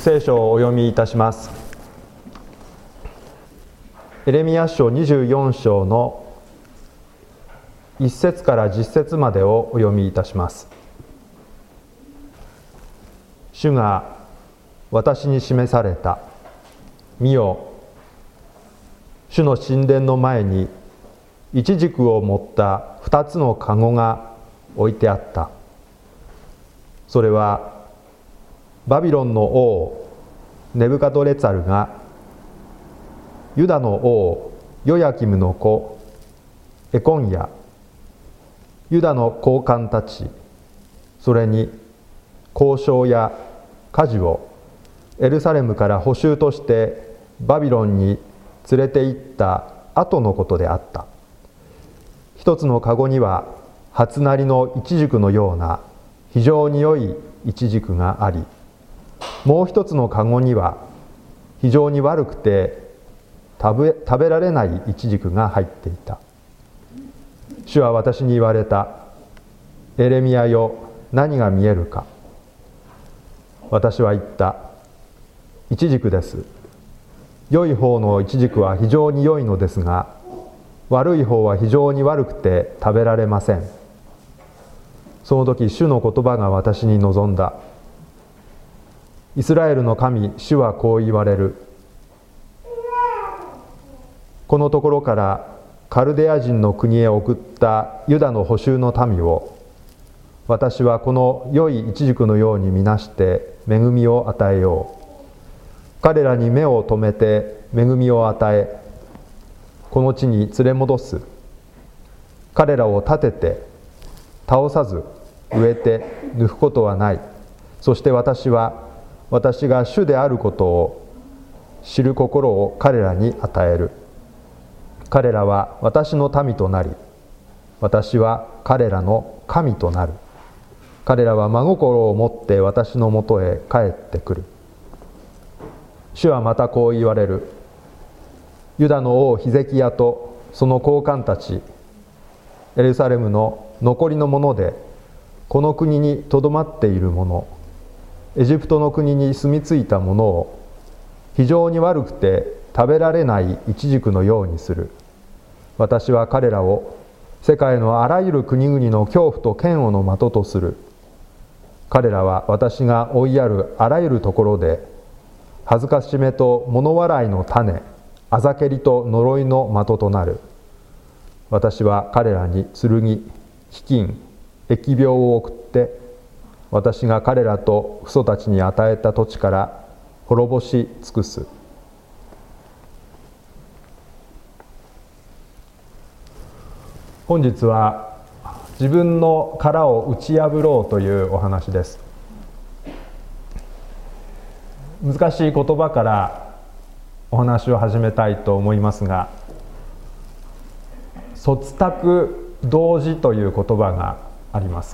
聖書をお読みいたします。エレミヤ書24章の1節から10節までをお読みいたします。主が私に示された。見よ、主の神殿の前にイチジクを持った2つのかごが置いてあった。それはバビロンの王ネブカドレツァルがユダの王ヨヤキムの子エコンやユダの高官たち、それに交渉や家事をエルサレムから捕囚としてバビロンに連れて行った後のことであった。一つのかごには初なりのイチジクのような非常に良いイチジクがあり、もう一つのかごには非常に悪くて食べられないイチジクが入っていた。主は私に言われた。エレミヤよ、何が見えるか。私は言った。イチジクです。良い方のイチジクは非常に良いのですが、悪い方は非常に悪くて食べられません。その時、主の言葉が私に臨んだ。イスラエルの神、主はこう言われる。このところからカルデア人の国へ送ったユダの捕囚の民を、私はこの良いイチジクのようにみなして恵みを与えよう。彼らに目を留めて恵みを与え、この地に連れ戻す。彼らを立てて倒さず植えて抜くことはない。そして私が主であることを知る心を彼らに与える。彼らは私の民となり、私は彼らの神となる。彼らは真心を持って私のもとへ帰ってくる。主はまたこう言われる。ユダの王ヒゼキヤとその高官たち、エルサレムの残りの者でこの国にとどまっている者、エジプトの国に住み着いた者を非常に悪くて食べられないイチジクのようにする。私は彼らを世界のあらゆる国々の恐怖と嫌悪の的とする。彼らは私が追いやるあらゆるところで恥ずかしめと物笑いの種、あざけりと呪いの的となる。私は彼らに剣、飢饉、疫病を送って、私が彼らと父祖たちに与えた土地から滅ぼし尽くす。本日は自分の殻を打ち破ろうというお話です。難しい言葉からお話を始めたいと思いますが、卒託同時という言葉があります。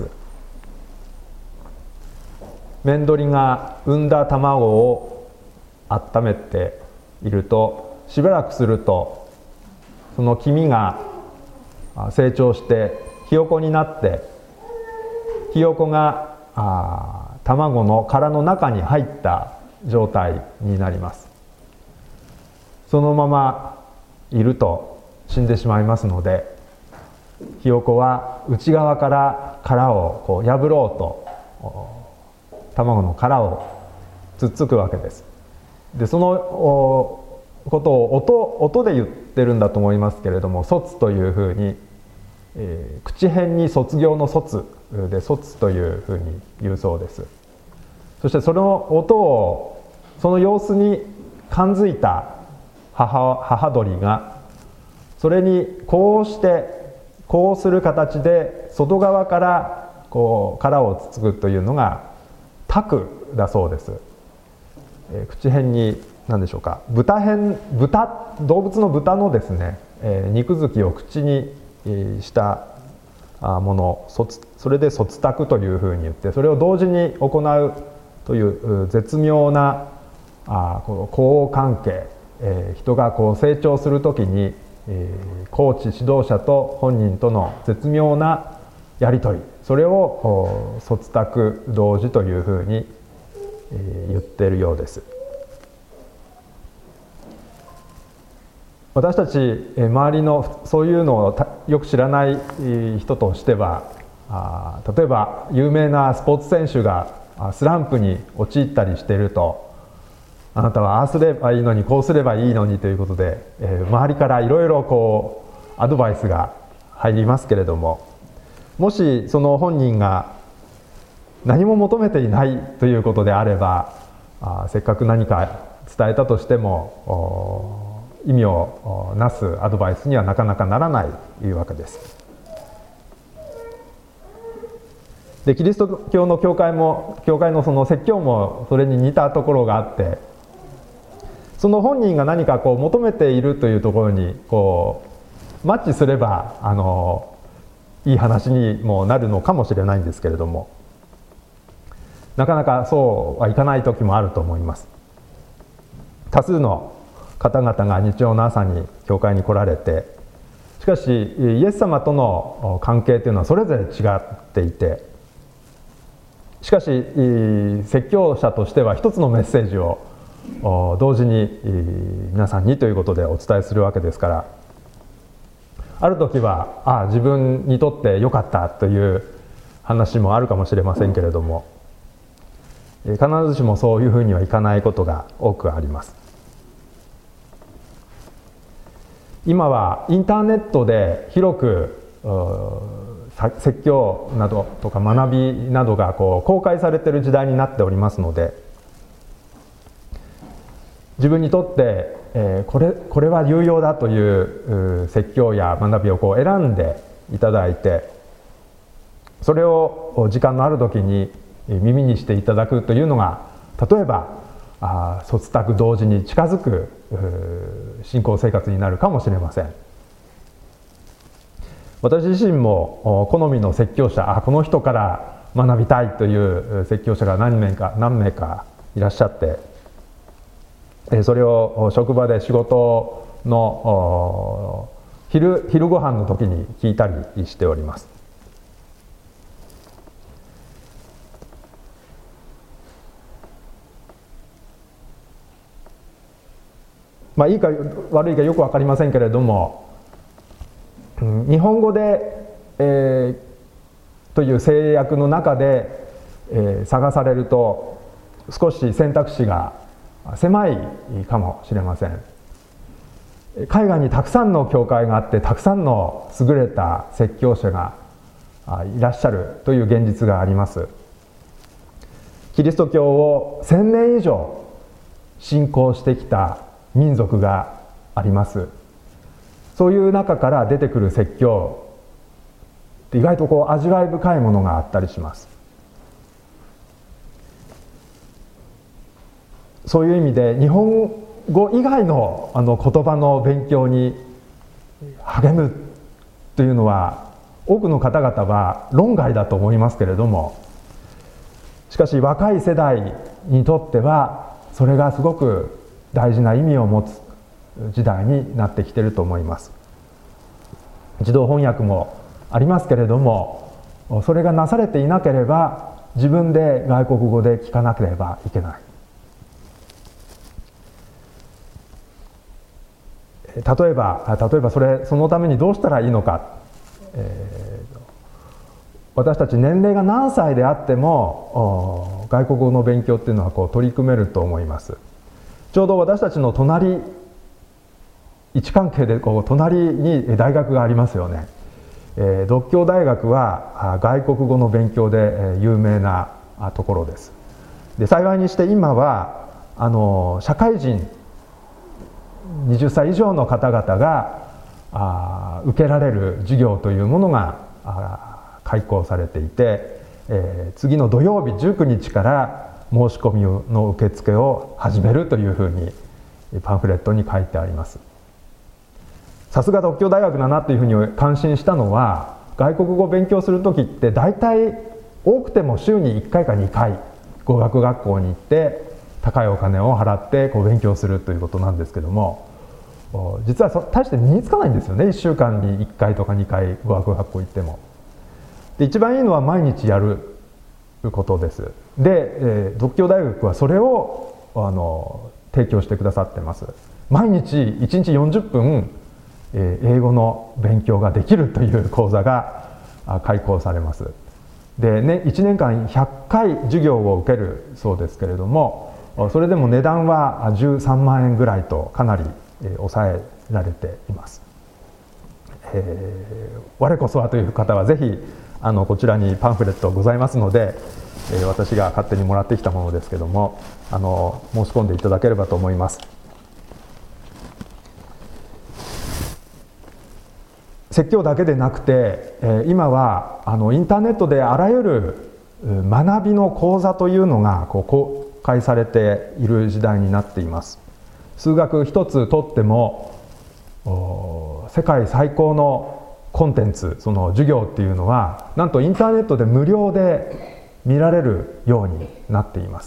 メンドリが産んだ卵を温めていると、しばらくするとその黄身が成長してひよこになって、ひよこが卵の殻の中に入った状態になります。そのままいると死んでしまいますので、ひよこは内側から殻を破ろうと卵の殻をつっつくわけです。でそのことを音で言ってるんだと思いますけれども、卒というふうに、口辺に卒業の卒で卒というふうに言うそうです。そしてその音を、その様子に感づいた母鳥が、それにこうする形で外側から殻をつつくというのが託だそうです。口辺に何でしょうか、動物の豚のですね、肉付きを口にしたもの、それで卒託というふうに言って、それを同時に行うという絶妙なこの交互関係、人が成長するときに、コーチ指導者と本人との絶妙なやり取り、それを卒託同時というふうに言っているようです。私たち周りのそういうのをよく知らない人としては、例えば有名なスポーツ選手がスランプに陥ったりしていると、あなたはああすればいいのにこうすればいいのにということで、周りからいろいろこうアドバイスが入りますけれども、もしその本人が何も求めていないということであれば、せっかく何か伝えたとしても意味をなすアドバイスにはなかなかならないというわけです。でキリスト教の教会のその説教もそれに似たところがあって、その本人が何かこう求めているというところにこうマッチすればいい話にもなるのかもしれないんですけれども、なかなかそうはいかない時もあると思います。多数の方々が日曜の朝に教会に来られて、しかしイエス様との関係というのはそれぞれ違っていて、しかし説教者としては一つのメッセージを同時に皆さんにということでお伝えするわけですから、ある時は自分にとってよかったという話もあるかもしれませんけれども、必ずしもそういうふうにはいかないことが多くあります。今はインターネットで広く説教などとか学びなどがこう公開されている時代になっておりますので、自分にとってこれは有用だという説教や学びをこう選んでいただいて、それを時間のある時に耳にしていただくというのが、例えば卒宅同時に近づく信仰生活になるかもしれません。私自身も好みの説教者、この人から学びたいという説教者が何名かいらっしゃって、それを職場で仕事の昼ご飯の時に聞いたりしております。いいか悪いかよく分かりませんけれども、日本語で、という制約の中で、探されると少し選択肢が狭いかもしれません。海外にたくさんの教会があって、たくさんの優れた説教者がいらっしゃるという現実があります。キリスト教を1000年以上信仰してきた民族があります。そういう中から出てくる説教って意外とこう味わい深いものがあったりします。そういう意味で日本語以外の言葉の勉強に励むというのは多くの方々は論外だと思いますけれども、しかし若い世代にとってはそれがすごく大事な意味を持つ時代になってきていると思います。自動翻訳もありますけれども、それがなされていなければ自分で外国語で聞かなければいけない。例えばそのためにどうしたらいいのか、私たち年齢が何歳であっても外国語の勉強っていうのはこう取り組めると思います。ちょうど私たちの位置関係でこう隣に大学がありますよね。獨協大学は外国語の勉強で有名なところです。で幸いにして今は社会人20歳以上の方々が受けられる授業というものが開講されていて、次の土曜日19日から申し込みの受付を始めるというふうにパンフレットに書いてあります。さすが独協大学だなというふうに感心したのは、外国語を勉強する時って大体多くても週に1回か2回語学学校に行って高いお金を払ってこう勉強するということなんですけども、実は大して身につかないんですよね。1週間に1回とか2回語学学校行っても。で一番いいのは毎日やることです。 で、獨協大学はそれを提供してくださってます。毎日1日40分、英語の勉強ができるという講座が開講されます。で、ね、1年間100回授業を受けるそうですけれども、それでも値段は13万円ぐらいとかなり抑えられています。我こそはという方はぜひこちらにパンフレットございますので、私が勝手にもらってきたものですけども、申し込んでいただければと思います。説教だけでなくて、今はインターネットであらゆる学びの講座というのが公開されている時代になっています。数学一つとっても世界最高のコンテンツ、その授業っていうのはなんとインターネットで無料で見られるようになっています。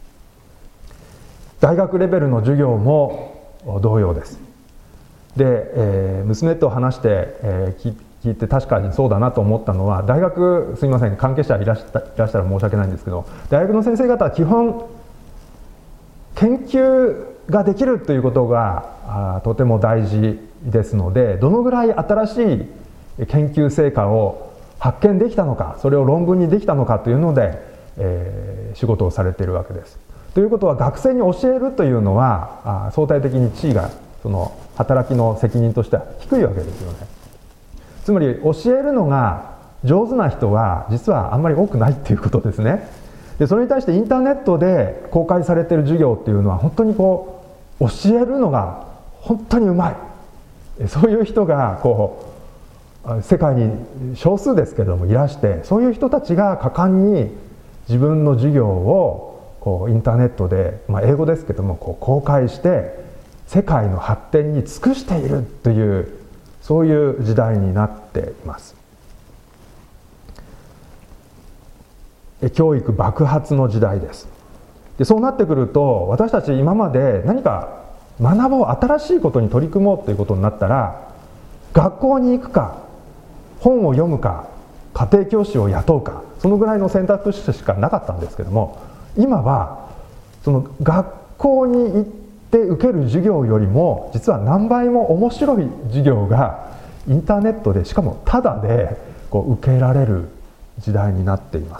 大学レベルの授業も同様です。で、娘と話して、聞いて確かにそうだなと思ったのは、大学、すみません、関係者いらしたら申し訳ないんですけど、大学の先生方は基本研究ができるということがとても大事ですので、どのぐらい新しい研究成果を発見できたのか、それを論文にできたのかというので、仕事をされているわけです。ということは、学生に教えるというのは相対的に地位がその働きの責任としては低いわけですよね。つまり教えるのが上手な人は実はあんまり多くないっていうことですね。でそれに対してインターネットで公開されている授業っていうのは本当に教えるのが本当にうまい、そういう人が世界に少数ですけれどもいらして、そういう人たちが果敢に自分の授業をインターネットで、英語ですけども公開して世界の発展に尽くしているという、そういう時代になっています。教育爆発の時代です。でそうなってくると、私たち今まで何か学ぼう、新しいことに取り組もうということになったら、学校に行くか本を読むか家庭教師を雇うか、そのぐらいの選択肢しかなかったんですけども、今はその学校に行って受ける授業よりも実は何倍も面白い授業がインターネットで、しかもタダで受けられる時代になっています。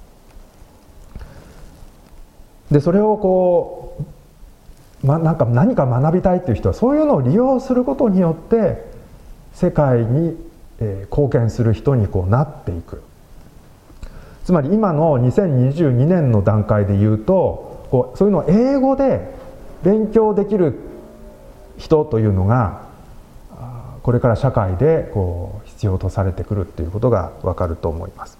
でそれを何か学びたいという人は、そういうのを利用することによって世界に貢献する人になっていく。つまり今の2022年の段階でいうと、そういうのを英語で勉強できる人というのがこれから社会で必要とされてくるということがわかると思います。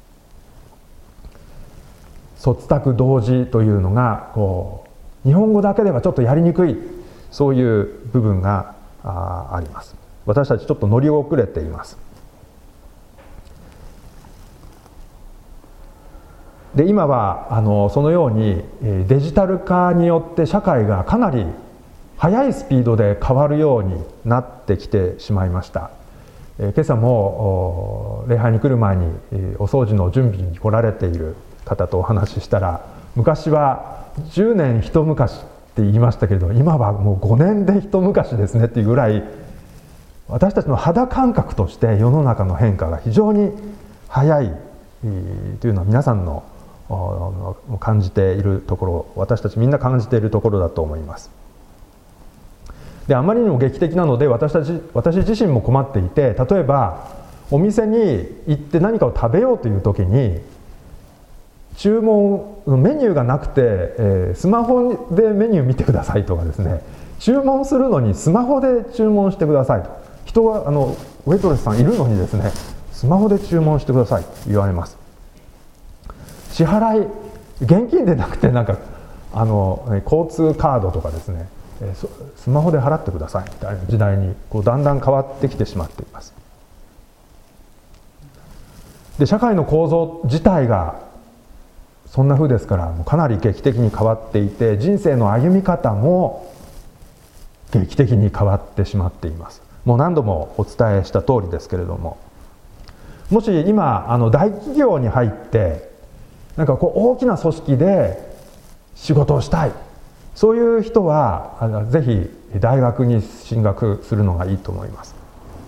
卒託同時というのが日本語だけではちょっとやりにくい、そういう部分があります。私たちちょっと乗り遅れています。で今はそのようにデジタル化によって社会がかなり速いスピードで変わるようになってきてしまいました。今朝も礼拝に来る前にお掃除の準備に来られている方とお話ししたら、昔は10年一昔って言いましたけれど、今はもう5年で一昔ですねっていうぐらい、私たちの肌感覚として世の中の変化が非常に早いというのは皆さんの感じているところ、私たちみんな感じているところだと思います。であまりにも劇的なので私自身も困っていて、例えばお店に行って何かを食べようという時にメニューがなくて、スマホでメニュー見てくださいとかですね、注文するのにスマホで注文してくださいと、人がウェイトレスさんいるのにですね、スマホで注文してくださいと言われます。支払い現金でなくて交通カードとかですね、スマホで払ってくださいみたいな時代にだんだん変わってきてしまっています。で社会の構造自体がそんな風ですから、もうかなり劇的に変わっていて、人生の歩み方も劇的に変わってしまっています。もう何度もお伝えした通りですけれども、もし今大企業に入ってなんかこう大きな組織で仕事をしたい、そういう人はぜひ大学に進学するのがいいと思います。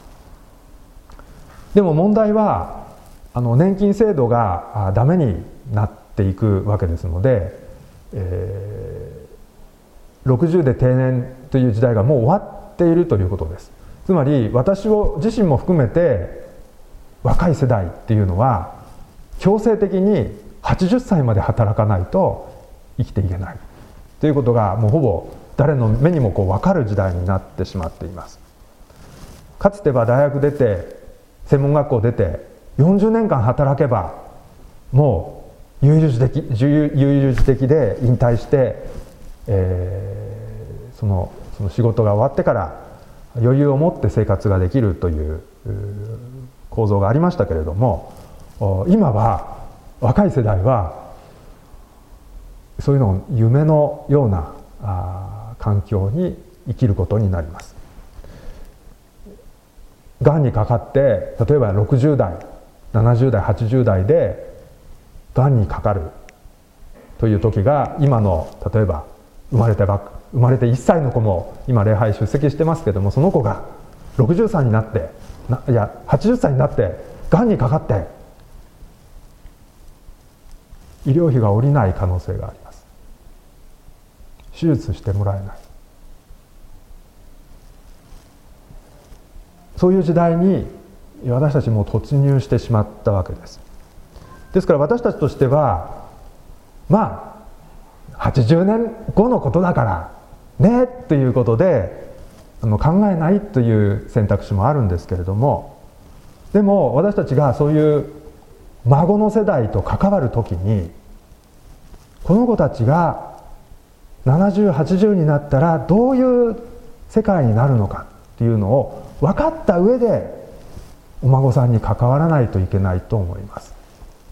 でも問題は年金制度がダメになっていくわけですので、60で定年という時代がもう終わっているということです。つまり私自身も含めて若い世代っていうのは強制的に80歳まで働かないと生きていけないということがもうほぼ誰の目にも分かる時代になってしまっています。かつては大学出て専門学校出て40年間働けばもう悠々自適で引退して、その仕事が終わってから余裕を持って生活ができるという構造がありましたけれども、今は若い世代はそういうのを夢のような環境に生きることになります。がんにかかって例えば60代70代80代でがんにかかるという時が今の例えば生まれて1歳の子も今礼拝出席してますけども、その子が60歳になって80歳になってがんにかかって医療費が下りない可能性があります。手術してもらえない、そういう時代に私たちも突入してしまったわけです。ですから私たちとしては80年後のことだからねということで考えないという選択肢もあるんですけれども、でも私たちがそういう孫の世代と関わるときにこの子たちが70、80になったらどういう世界になるのかっていうのを分かった上でお孫さんに関わらないといけないと思います。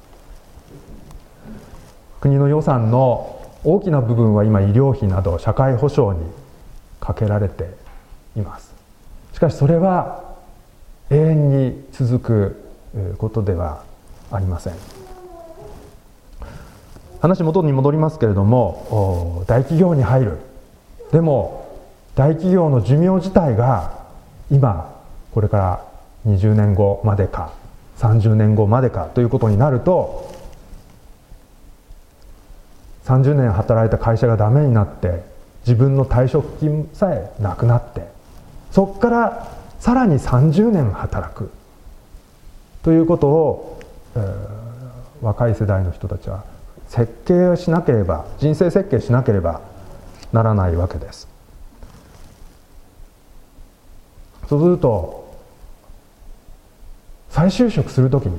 国の予算の大きな部分は今医療費など社会保障にかけられています。しかしそれは永遠に続くことではありません。話元に戻りますけれども、大企業に入る、でも大企業の寿命自体が今これから20年後までか30年後までかということになると、30年働いた会社がダメになって自分の退職金さえなくなって、そこからさらに30年働くということを、若い世代の人たちは設計をしなければ、人生設計しなければならないわけです。そうすると再就職するときに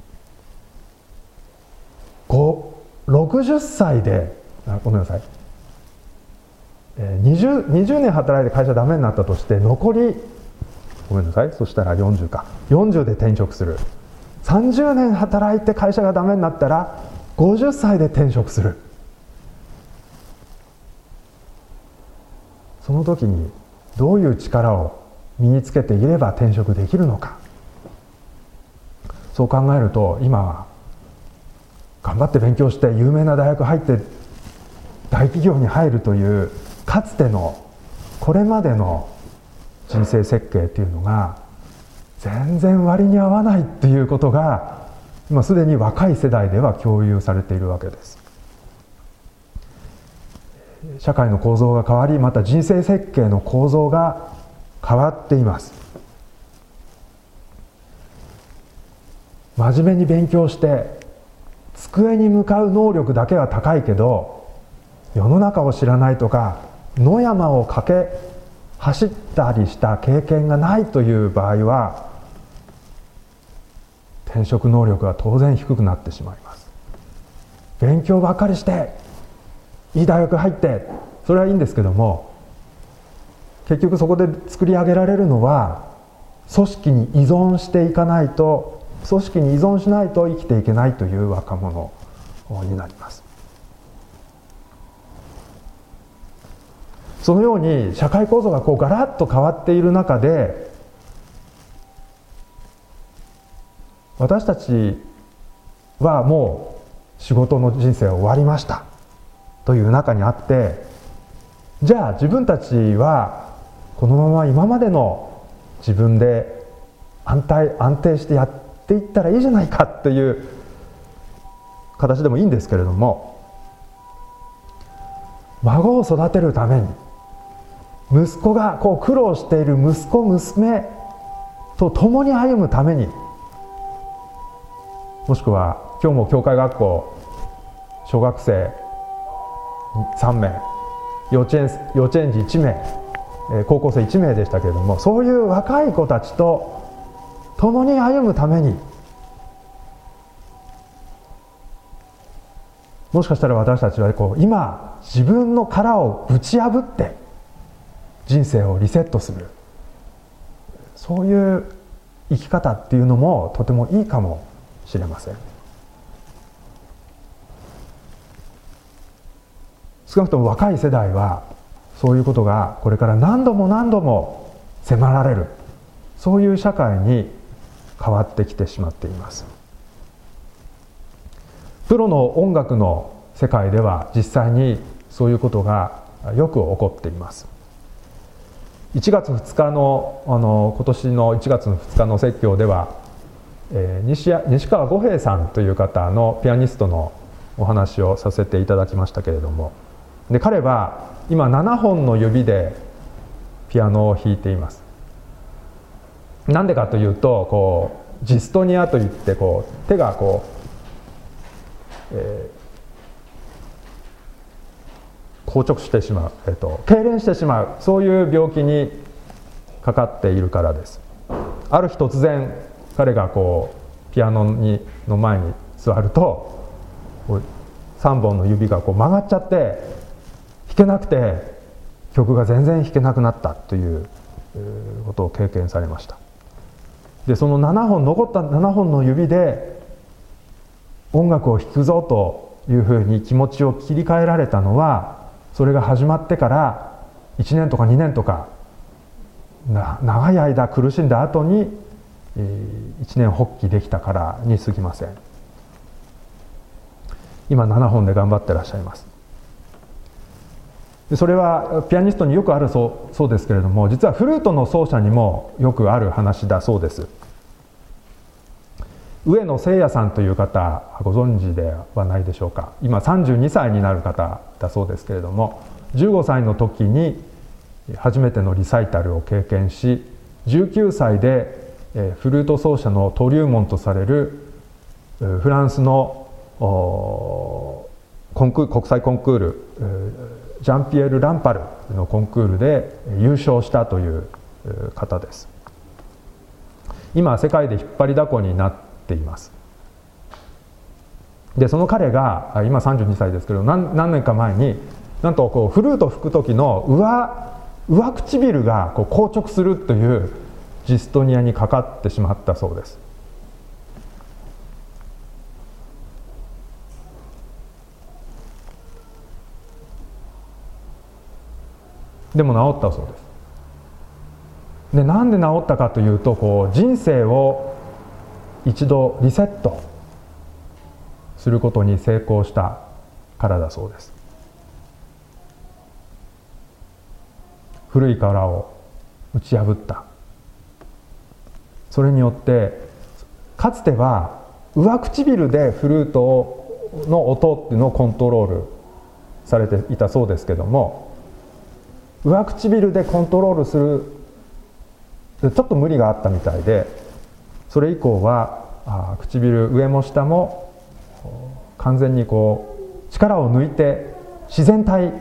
60歳でごめんなさい、20年働いて会社ダメになったとして、残りごめんなさい、そしたら40で転職する。30年働いて会社がダメになったら50歳で転職する。その時にどういう力を身につけていれば転職できるのか、そう考えると今は頑張って勉強して有名な大学入って大企業に入るというかつてのこれまでの人生設計っていうのが全然割に合わないっていうことが今すでに若い世代では共有されているわけです。社会の構造が変わり、また人生設計の構造が変わっています。真面目に勉強して机に向かう能力だけは高いけど世の中を知らないとか野山を駆け走ったりした経験がないという場合は転職能力は当然低くなってしまいます。勉強ばっかりしていい大学入ってそれはいいんですけども、結局そこで作り上げられるのは組織に依存していかないと、組織に依存しないと生きていけないという若者になります。そのように社会構造がガラッと変わっている中で、私たちはもう仕事の人生終わりましたという中にあって、じゃあ自分たちはこのまま今までの自分で安定してやっていったらいいじゃないかっていう形でもいいんですけれども、孫を育てるために息子が苦労している息子娘と共に歩むために、もしくは今日も教会学校小学生3名、幼稚園児1名、高校生1名でしたけれども、そういう若い子たちと共に歩むために、もしかしたら私たちは今自分の殻をぶち破って人生をリセットする、そういう生き方っていうのもとてもいいかもしれません。少なくとも若い世代はそういうことがこれから何度も何度も迫られる、そういう社会に変わってきてしまっています。プロの音楽の世界では実際にそういうことがよく起こっています。1月2日の今年の1月2日の説教では、西川五平さんという方のピアニストのお話をさせていただきましたけれども、で彼は今7本の指でピアノを弾いています。なんでかというとジストニアといって手が硬直してしまう、痙攣してしまう、そういう病気にかかっているからです。ある日突然彼がピアノの前に座ると3本の指が曲がっちゃって弾けなくて、曲が全然弾けなくなったということを経験されました。でその残った7本の指で音楽を弾くぞというふうに気持ちを切り替えられたのは、それが始まってから1年とか2年とか長い間苦しんだ後に一念発起できたからに過ぎません。今7本で頑張ってらっしゃいます。それはピアニストによくあるそうですけれども、実はフルートの奏者にもよくある話だそうです。上野聖也さんという方ご存知ではないでしょうか。今32歳になる方だそうですけれども、15歳の時に初めてのリサイタルを経験し、19歳でフルート奏者の登竜門とされるフランスの国際コンクール、ジャンピエール・ランパルのコンクールで優勝したという方です。今世界で引っ張りだこになっています。でその彼が今32歳ですけど、何年か前になんとフルートを吹く時の上唇が硬直するというジストニアにかかってしまったそうです。でも治ったそうです。でなんで治ったかというと、人生を一度リセットすることに成功したからだそうです。古い殻を打ち破った。それによってかつては上唇でフルートの音っていうのをコントロールされていたそうですけども、上唇でコントロールするちょっと無理があったみたいで、それ以降は唇上も下も完全に力を抜いて自然体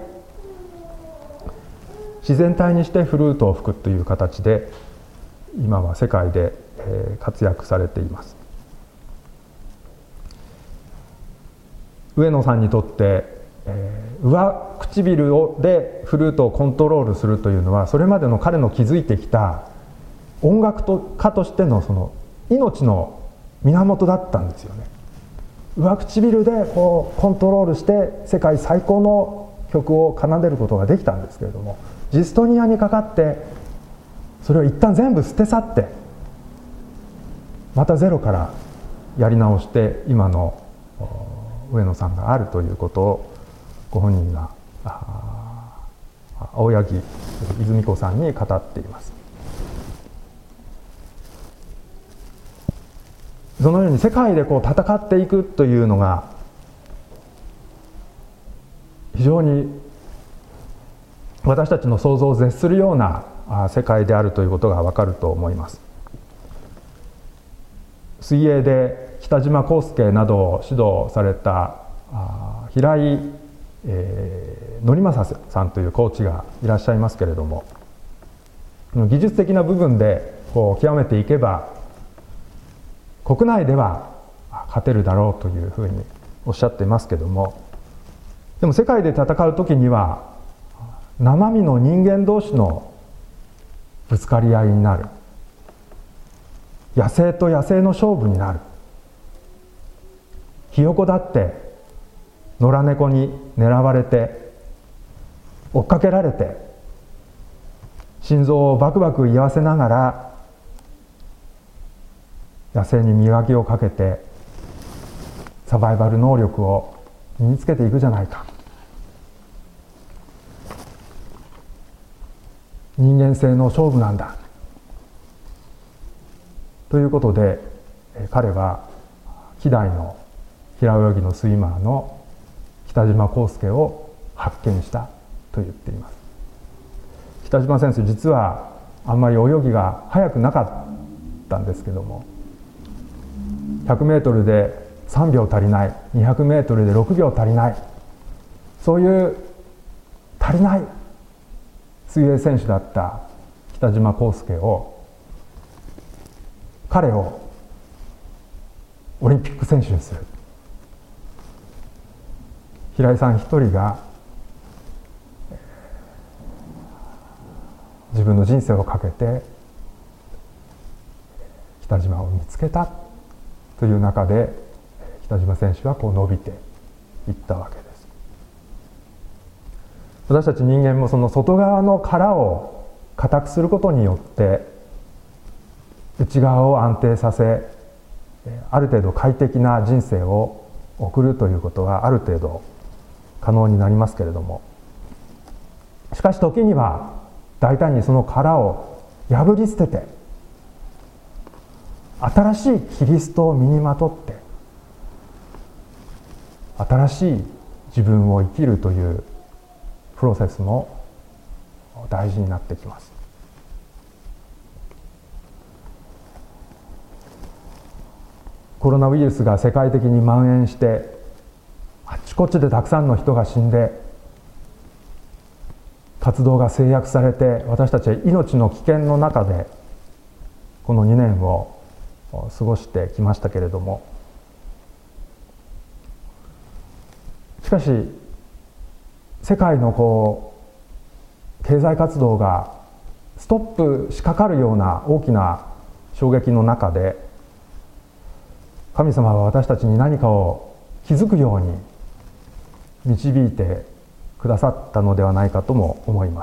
にしてフルートを吹くという形で今は世界で活躍されています。上野さんにとって上唇でフルートをコントロールするというのは、それまでの彼の築いてきた音楽家としてのその命の源だったんですよね。上唇でコントロールして世界最高の曲を奏でることができたんですけれども、ジストニアにかかってそれを一旦全部捨て去ってまたゼロからやり直して今の上野さんがあるということをご本人が青柳泉子さんに語っています。そのように世界で戦っていくというのが非常に私たちの想像を絶するような世界であるということが分かると思います。水泳で北島康介などを指導された平井則正さんというコーチがいらっしゃいますけれども、技術的な部分で極めていけば国内では勝てるだろうというふうにおっしゃっていますけれども、でも世界で戦う時には生身の人間同士のぶつかり合いになる、野生と野生の勝負になる。ひよこだって野良猫に狙われて追っかけられて心臓をバクバク言わせながら野生に磨きをかけてサバイバル能力を身につけていくじゃないか。人間性の勝負なんだということで、彼は希代の平泳ぎのスイマーの北島康介を発見したと言っています。北島選手、実はあんまり泳ぎが速くなかったんですけども、100メートルで3秒足りない、200メートルで6秒足りない、そういう足りない水泳選手だった北島康介を、彼をオリンピック選手にする。平井さん一人が自分の人生をかけて北島を見つけたという中で、北島選手は伸びていったわけです。私たち人間もその外側の殻を固くすることによって内側を安定させ、ある程度快適な人生を送るということはある程度可能になりますけれども、しかし時には大胆にその殻を破り捨てて新しいキリストを身にまとって新しい自分を生きるというプロセスも大事になってきます。コロナウイルスが世界的に蔓延してあちこちでたくさんの人が死んで活動が制約されて、私たちは命の危険の中でこの2年を過ごしてきましたけれども、しかし世界の経済活動がストップしかかるような大きな衝撃の中で、神様は私たちに何かを気づくように導いてくださったのではないかとも思います。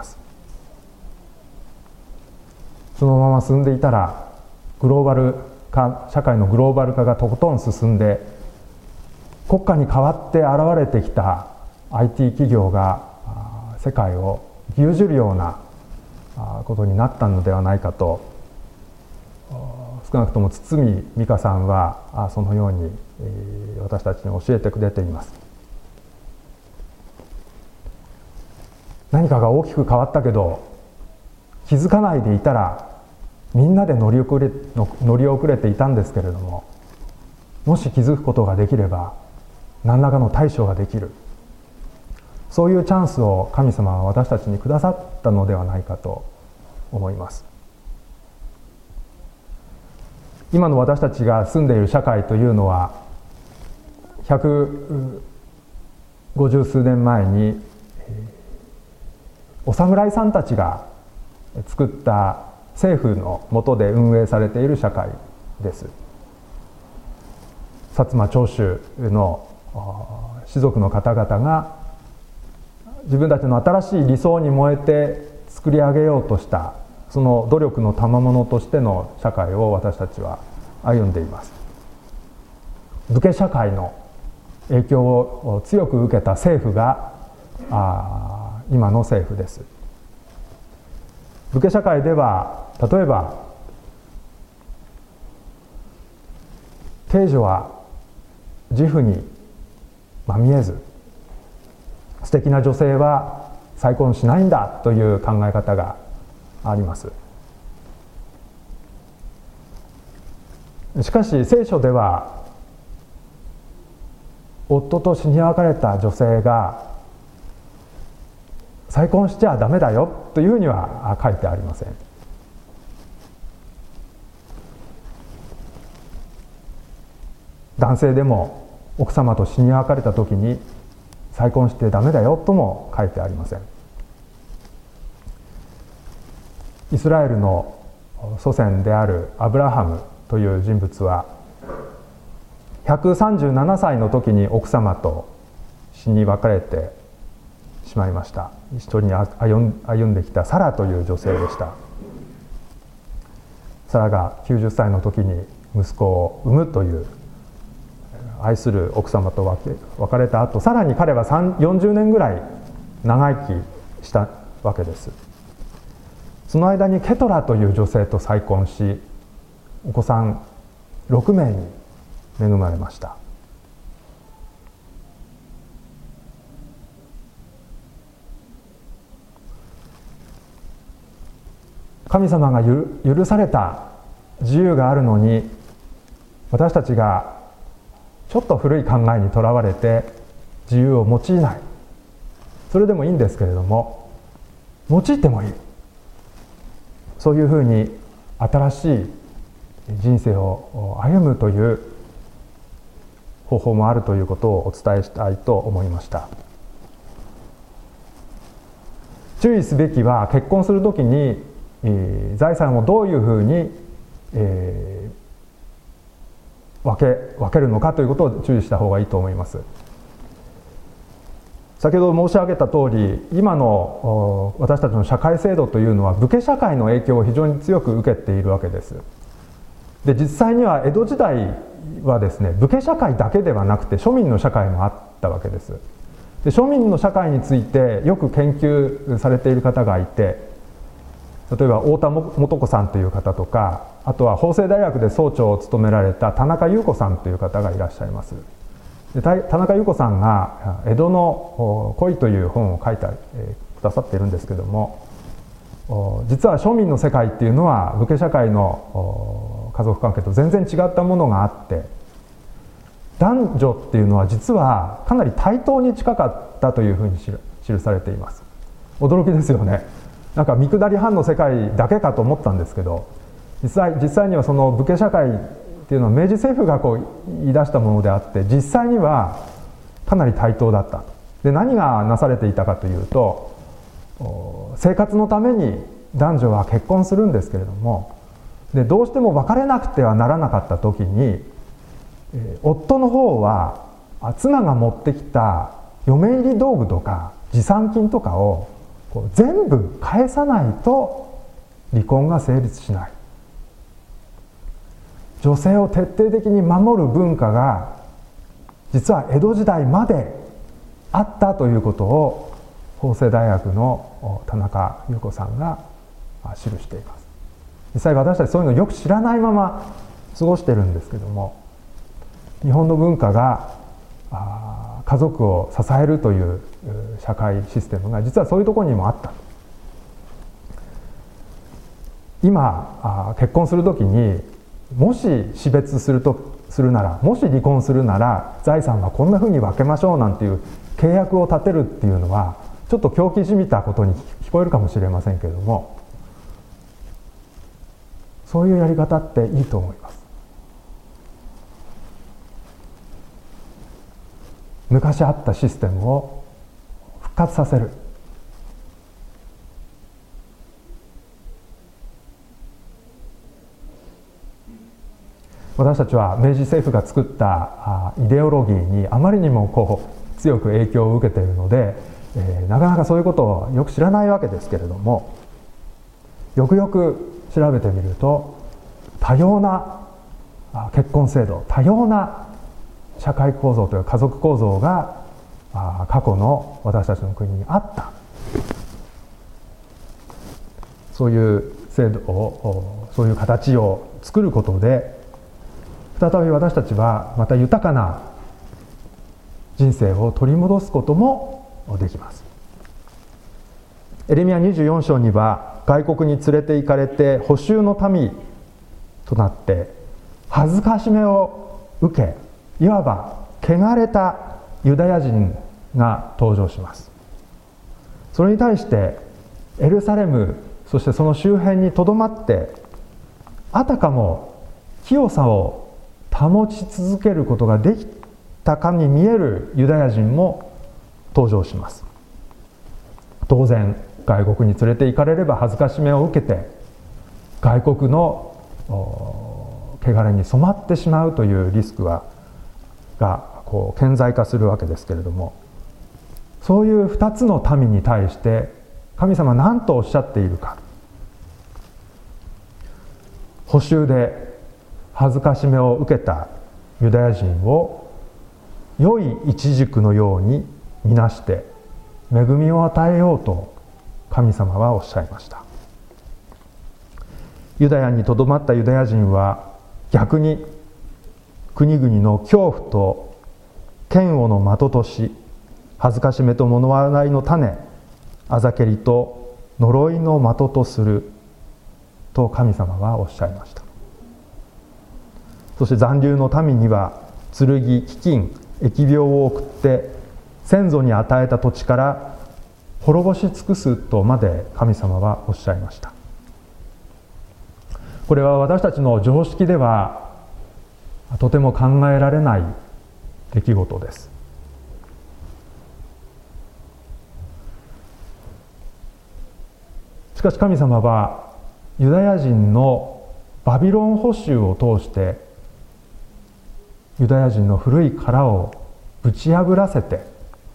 そのまま進んでいたらグローバル化、社会のグローバル化がとことん進んで、国家に代わって現れてきた IT 企業が世界を牛耳るようなことになったのではないかと、少なくとも堤美香さんはそのように私たちに教えてくれています。何かが大きく変わったけど気づかないでいたらみんなで乗り遅れていたんですけれども、もし気づくことができれば何らかの対処ができる、そういうチャンスを神様は私たちにくださったのではないかと思います。今の私たちが住んでいる社会というのは150数年前にお侍さんたちが作った政府の下で運営されている社会です。薩摩長州の士族の方々が自分たちの新しい理想に燃えて作り上げようとしたその努力の賜物としての社会を私たちは歩んでいます。武家社会の影響を強く受けた政府が今の政府です。武家社会では例えば貞女は自負にまみえず、素敵な女性は再婚しないんだという考え方があります。しかし聖書では夫と死に別れた女性が再婚しちゃダメだよというふうには書いてありません。男性でも奥様と死に別れた時に再婚してダメだよとも書いてありません。イスラエルの祖先であるアブラハムという人物は137歳の時に奥様と死に別れてしまいました。一緒に歩んできたサラという女性でした。サラが90歳の時に息子を産むという愛する奥様と別れた後、さらに彼は40年ぐらい長生きしたわけです。その間にケトラという女性と再婚し、お子さん6名に恵まれました。神様が許された自由があるのに、私たちがちょっと古い考えにとらわれて自由を用いない。それでもいいんですけれども、用いてもいい。そういうふうに新しい人生を歩むという方法もあるということをお伝えしたいと思いました。注意すべきは、結婚するときに財産をどういうふうに分けるのかということを注意した方がいいと思います。先ほど申し上げた通り、今の私たちの社会制度というのは武家社会の影響を非常に強く受けているわけです。で、実際には江戸時代はですね、武家社会だけではなくて庶民の社会もあったわけです。で、庶民の社会についてよく研究されている方がいて、例えば太田素子さんという方とか、あとは法政大学で総長を務められた田中優子さんという方がいらっしゃいます。で、田中優子さんが江戸の恋という本を書いてくださっているんですけども、実は庶民の世界っていうのは武家社会の家族関係と全然違ったものがあって、男女っていうのは実はかなり対等に近かったというふうに記されています。驚きですよね。なんか見下り班の世界だけかと思ったんですけど、実際にはその武家社会っていうのは明治政府が言い出したものであって、実際にはかなり対等だった。で、何がなされていたかというと、生活のために男女は結婚するんですけれども、で、どうしても別れなくてはならなかった時に、夫の方は妻が持ってきた嫁入り道具とか持参金とかを全部返さないと離婚が成立しない。女性を徹底的に守る文化が実は江戸時代まであったということを法政大学の田中優子さんが記しています。実際私たちそういうのをよく知らないまま過ごしてるんですけども、日本の文化が家族を支えるという社会システムが実はそういうところにもあった。今結婚するときにもし死別するなら、もし離婚するなら財産はこんなふうに分けましょうなんていう契約を立てるっていうのはちょっと狂気じみたことに聞こえるかもしれませんけれども、そういうやり方っていいと思います。昔あったシステムを復活させる。私たちは明治政府が作ったイデオロギーにあまりにも強く影響を受けているので、なかなかそういうことをよく知らないわけですけれども、よくよく調べてみると多様な結婚制度、多様な社会構造というか家族構造が過去の私たちの国にあった、そういう制度を、そういう形を作ることで、再び私たちはまた豊かな人生を取り戻すこともできます。エレミヤ24章には、外国に連れて行かれて捕囚の民となって恥ずかしめを受け、いわば汚れたユダヤ人が登場します。それに対してエルサレム、そしてその周辺にとどまってあたかも清さを保ち続けることができたかに見えるユダヤ人も登場します。当然外国に連れて行かれれば恥ずかしめを受けて外国の汚れに染まってしまうというリスクが顕在化するわけですけれども、そういう2つの民に対して神様は何とおっしゃっているか。捕囚で恥ずかしめを受けたユダヤ人を良いイチジクのように見なして恵みを与えようと神様はおっしゃいました。ユダヤにとどまったユダヤ人は逆に国々の恐怖と嫌悪の的とし、恥ずかしめと物笑いの種、あざけりと呪いの的とすると神様はおっしゃいました。そして残留の民には剣、飢饉、疫病を送って先祖に与えた土地から滅ぼし尽くすとまで神様はおっしゃいました。これは私たちの常識ではとても考えられない出来事です。しかし神様はユダヤ人のバビロン捕囚を通してユダヤ人の古い殻をぶち破らせて、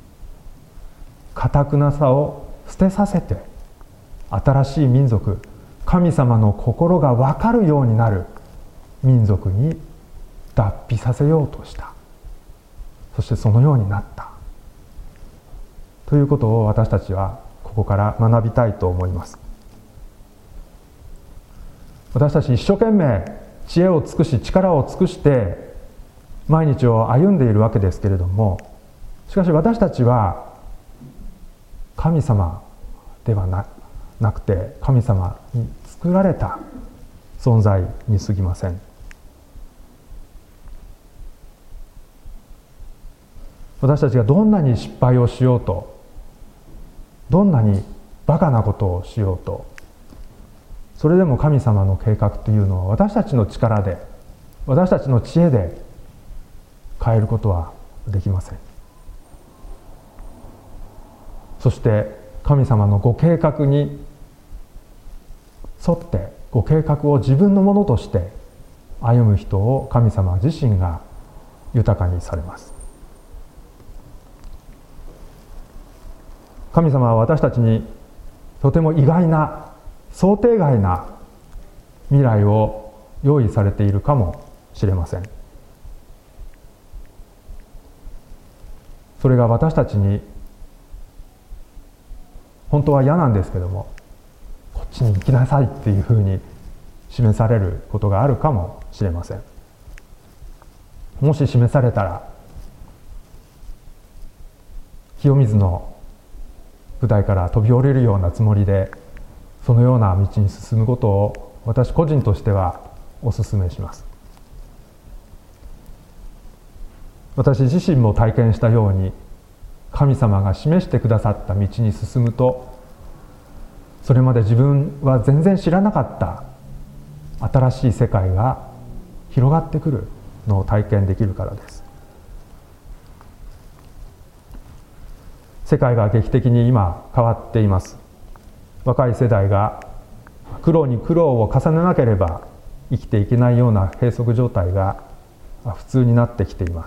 堅くなさを捨てさせて、新しい民族、神様の心が分かるようになる民族に脱皮させようとした。そしてそのようになったということを私たちはここから学びたいと思います。私たち一生懸命知恵を尽くし力を尽くして毎日を歩んでいるわけですけれども、しかし私たちは神様ではなくて神様に作られた存在に過ぎません。私たちがどんなに失敗をしようと、どんなにバカなことをしようと、それでも神様の計画というのは私たちの力で、私たちの知恵で変えることはできません。そして神様のご計画に沿ってご計画を自分のものとして歩む人を神様自身が豊かにされます。神様は私たちにとても意外な、想定外な未来を用意されているかもしれません。それが私たちに本当は嫌なんですけども、こっちに行きなさいっていうふうに示されることがあるかもしれません。もし示されたら、清水の舞台から飛び降りるようなつもりでそのような道に進むことを私個人としてはお勧めします。私自身も体験したように、神様が示してくださった道に進むと、それまで自分は全然知らなかった新しい世界が広がってくるのを体験できるからです。世界が劇的に今変わっています。若い世代が苦労に苦労を重ねなければ生きていけないような閉塞状態が普通になってきています。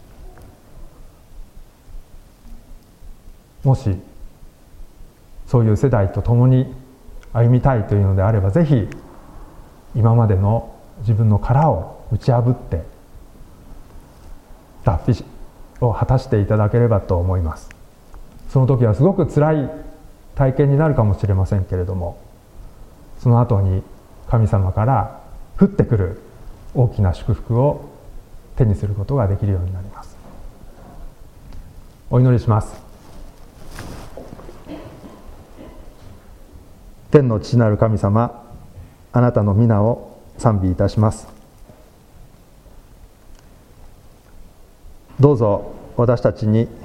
もしそういう世代と共に歩みたいというのであれば、ぜひ今までの自分の殻を打ち破って脱皮を果たしていただければと思います。その時はすごく辛い体験になるかもしれませんけれども、その後に神様から降ってくる大きな祝福を手にすることができるようになります。お祈りします。天の父なる神様、あなたの皆を賛美いたします。どうぞ私たちに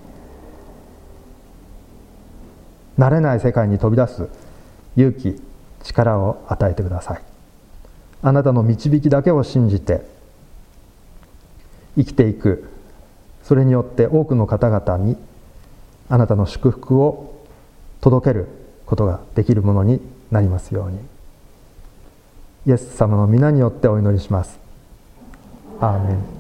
慣れない世界に飛び出す勇気、力を与えてください。あなたの導きだけを信じて生きていく、それによって多くの方々にあなたの祝福を届けることができるものになりますように、イエス様の皆によってお祈りします。アーメン。